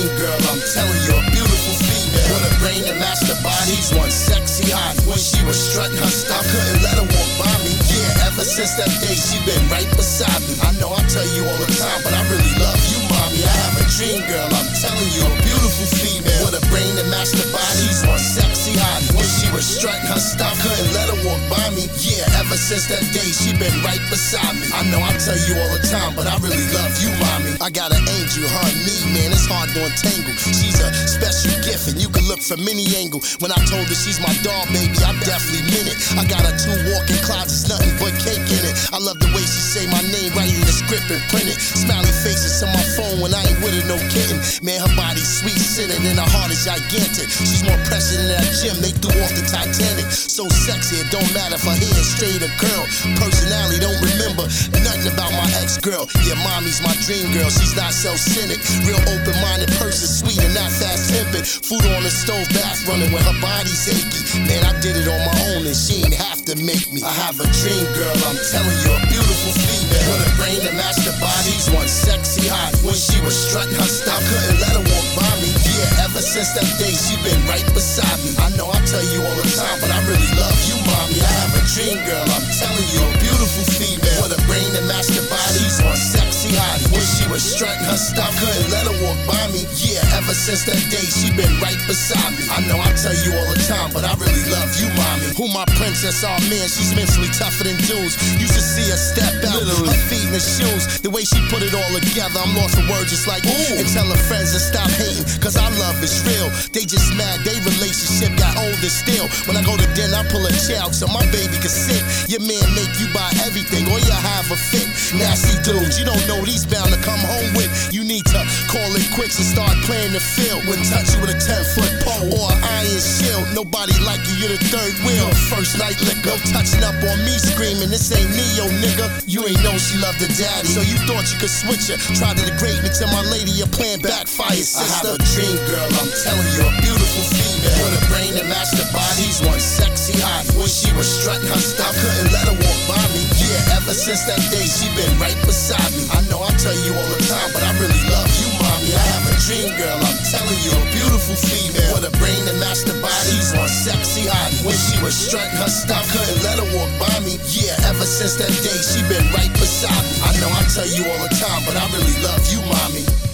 dream girl, I'm telling you, a beautiful female with a brain that matched the bodies, one sexy hot. When she was strutting her stuff, couldn't let her walk by me. Yeah, ever since that day, she been right beside me. I know I tell you all the time, but I really love you, mommy. I have a dream girl, I'm telling you, a beautiful female with a brain that matched the bodies, one sexy hot. When she was strutting her stuff, couldn't let her walk by me. Yeah, ever since that day, she been right beside me. I know I tell you all the time, but I really love you, mommy. I got an angel, her and me, man, it's hard to untangle. She's a special gift, and you can look from any angle. When I told her she's my dog, baby, I definitely meant it. I got her 2 walk-in closets, nothing but cake in it. I love the way she say my name right in the script and print it. Smiley faces on my phone when I ain't with her, no kidding. Man, her body's sweet sitting and her heart is gigantic. She's more pressure than that gym they threw off the Titanic. So sexy, it don't matter if her hair is straight or curl. Personality, don't remember nothing about my ex-girl. Yeah, mommy's my dream girl, she's not self-centered. Real open-minded person, sweet and not fast-tempered. Food on the stove, bath running when her body's achy. Man, I did it on my own and she ain't have to make me. I have a dream girl, I'm telling you, a beautiful female with a brain that matched the bodies, one sexy hot. When she was strutting her stuff, couldn't let her walk by me. Yeah, ever since that day, she been right beside me. I know I tell you all the time, but I really love you, mommy. I have a dream girl, I'm telling you, a beautiful female with a brain that matched the bodies, one sexy hot. When she was strutting her stuff, couldn't let her walk by me. Yeah, ever since that day, she been right beside me. I know I tell you all the time, but I really love you, mommy. Who my princess, oh man, she's mentally tougher than dudes. Used to see her step out, her feet in the shoes. The way she put it all together, I'm lost for words just like, ooh. And tell her friends to stop hating, cause our love is real. They just mad, they relationship got older still. When I go to dinner, I pull a chair out so my baby can sit. Your man make you buy everything, or you have a fit. Nasty dudes, you don't know what he's bound to come home with. You need to call it quits and start playing the field. Wouldn't touch you with a 10-foot pole or an iron shield. Nobody like you, you're the third wheel. First night liquor, touching up on me screaming, this ain't Neo, nigga. You ain't know she loved her daddy, so you thought you could switch her. Tried to degrade me to my lady, your plan backfire, sister. I have a dream girl, I'm telling you, a beautiful female with a brain that matched the bodies, one sexy hot. When she was strutting her stuff, couldn't let her walk by me. Yeah, ever since that day, she been right beside me. I know I tell you all the time, but I really love you, mommy. I have a dream girl, I'm telling you, a beautiful female with a brain that matched the bodies, one sexy hot. When she was strutting her stuff, couldn't let her walk by me. Yeah, ever since that day, she been right beside me. I know I tell you all the time, but I really love you, mommy.